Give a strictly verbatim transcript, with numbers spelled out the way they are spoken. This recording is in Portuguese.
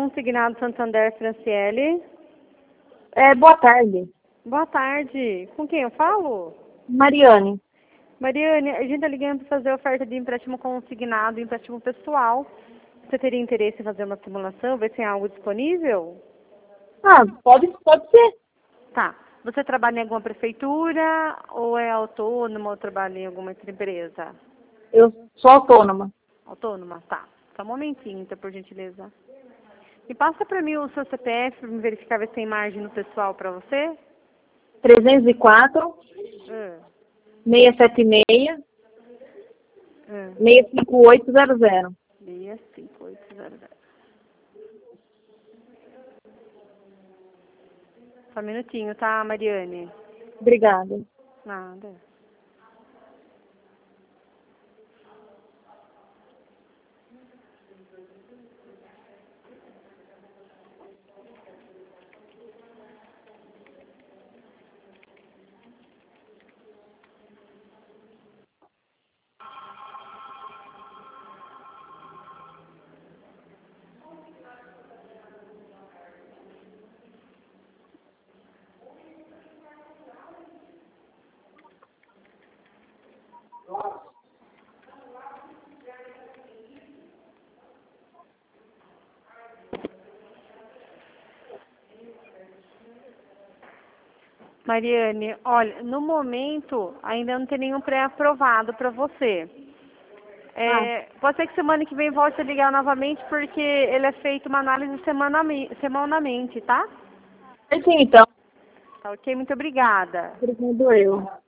Consignado Santander, Franciele. É, boa tarde. Boa tarde. Com quem eu falo? Mariane. Mariane, a gente está ligando para fazer oferta de empréstimo consignado, empréstimo pessoal. Você teria interesse em fazer uma simulação, ver se tem algo disponível? Ah, pode, pode ser. Tá. Você trabalha em alguma prefeitura ou é autônoma ou trabalha em alguma outra empresa? Eu sou autônoma. Autônoma? Tá. Só um momentinho, então, por gentileza. E passa para mim o seu C P F para me verificar se tem margem no pessoal para você. trezentos e quatro, Hum. seiscentos e setenta e seis, Hum. seiscentos e cinquenta e oito zero zero. seis cinco oito zero zero. Só um minutinho, tá, Mariane? Obrigada. Nada. Mariane, olha, no momento ainda não tem nenhum pré-aprovado para você. É, Ah, pode ser que semana que vem volte a ligar novamente, porque ele é feito uma análise semanami- semanalmente, tá? sim, então. Tá ok? Muito obrigada. Obrigado eu.